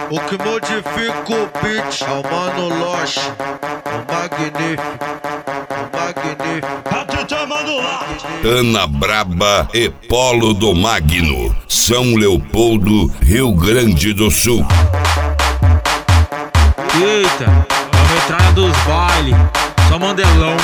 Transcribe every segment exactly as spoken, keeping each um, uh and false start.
O que modifica o beat é o Mano Loche, o magnífico, o magnífico. Ana Braba e Polo do Magno, São Leopoldo, Rio Grande do Sul. Eita, vamos entrar na dos baile, só mandelão.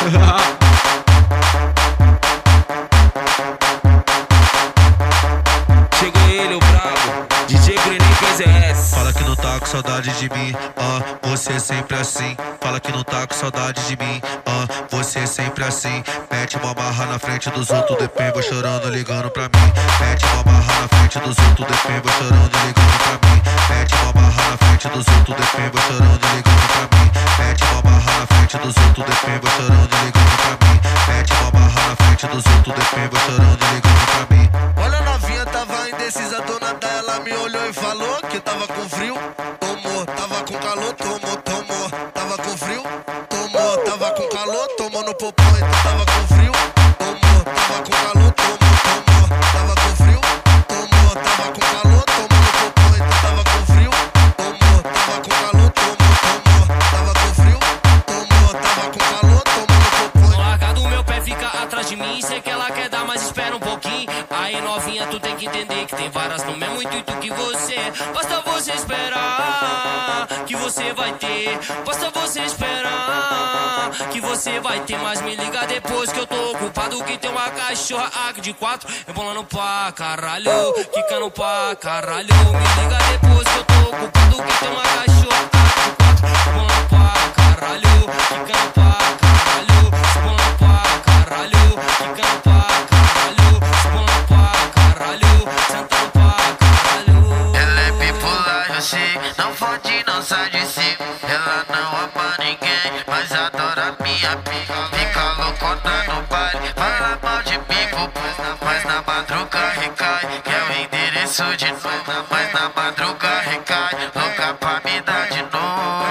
Chega ele, o brabo, D J Greninho P Z S. Fala que não tá com saudade de mim, ah, você é sempre assim. Fala que não tá com saudade de mim, ah, você é sempre assim. Mete uma marra na frente dos outros, depois vou chorando, ligando pra mim. Mete uma marra na frente dos outros, depois vou chorando, ligando pra mim. Mete uma marra na frente dos outros, depois vou chorando, ligando pra mim. Mete uma marra na frente dos outros, depois vou chorando, ligando pra mim. Mete uma marra na frente dos outros, depois vou chorando, ligando pra mim. Olha a novinha, tava indecisa, dona dela me olhou e falou que tava com frio. Tomou, tava com calor, tomou, tomou. Tava com frio, tomou, tava com calor, tomou no popô, então tava com frio. Tomou, tava com calor, tomou, tomou. Tava com frio, tomou, tava com calor, tomou no popô, então tava com frio. Tomou, tava com calor, tomou, tomou. Tava com frio, tomou, tava com calor, tomou no popô. Não larga do meu pé, fica atrás de mim. Sei que ela quer dar, mas espera um pouquinho. Aí novinha, tu tem que entender que tem várias no mesmo intuito que você. Basta você esperar que você vai ter. Basta você esperar que você vai ter. Mas me liga depois que eu tô ocupado, que tem uma cachorra aqui de quatro rebolando pra caralho, quicando pra caralho. Me liga depois que eu tô ocupado, que tem uma cachorra aqui de quatro rebolando pra caralho, quicando pra caralho, rebolando pra caralho, quicando pra caralho, rebolando pra caralho, sentando pra caralho. Ela é bipolar, eu sei, não fode, não sai de si. Ela não ama ninguém, mas adora minha pica. Fica loucona no baile, fala mal de mim, pois na, mas na madruga recai. Quer o endereço de novo, mas na madruga recai. Louca pra me dar de novo.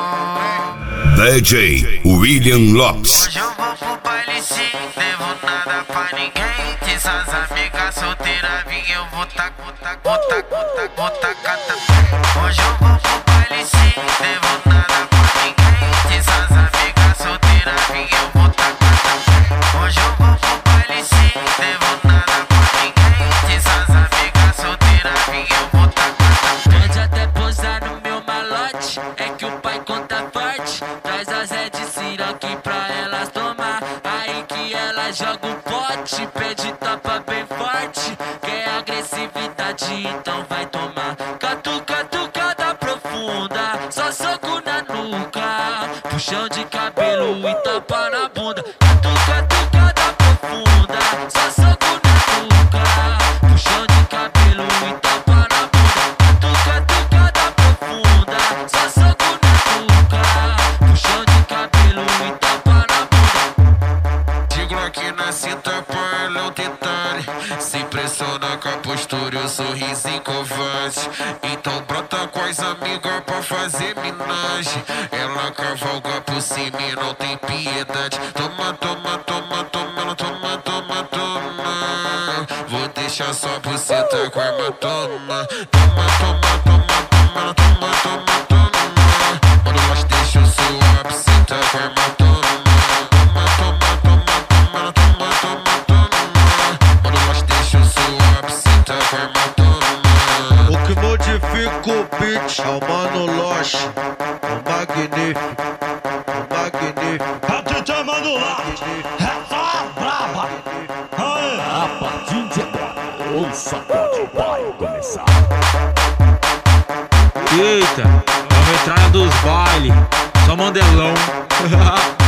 D J William Lopes. Hoje eu vou pro baile sim, devo nada pra ninguém. Que essas amigas solteiras vim, eu vou tac, vou tac, vou tac, vou tac, vou tacar também. Hoje eu vou pro baile sim, devo nada pra ninguém. Que essas amigas solteiras vim, eu vou tacar também. Hoje eu vou pro baile sim, devo nada pra ninguém. Que essas amigas solteiras vim, eu vou tacar também. Pode até posar no meu malote, é que o pai conta forte. Traz as Red Siroque pra elas tomar. Aí que ela joga o pote, pede tapa bem forte. Quer agressividade, então vai tomar. Catuca, tucada profunda, só soco na nuca. Puxão de cabelo e tapa na bunda. Catuca, tucada profunda, só soco na nuca. Puxão de cabelo e tapa na bunda. Catuca, tucada profunda, só soco na nuca. Puxão de cabelo e tapa na bunda. Digo aqui na cinta pra ela é um detalhe. Se impressiona com a postura e o sorriso covarde. Então brota com as amigas pra fazer minagem. Ela cavalga por cima e não tem piedade. Toma, toma, toma, toma, toma, toma, toma. Vou deixar só buceta com a hematoma. Toma, toma, toma, toma, toma, toma, toma. Quando nós deixa eu suar a buceta com a hematoma. Toma, toma, toma, toma, toma, toma, toma. Quando nós deixa eu suar a buceta com a hematoma. O que modifica o beat é o Mano Loche, o magnífico, o magnífico. A partir de agora, o sacode vai começar. Eita, vamos entrar na dos baile, só mandelão.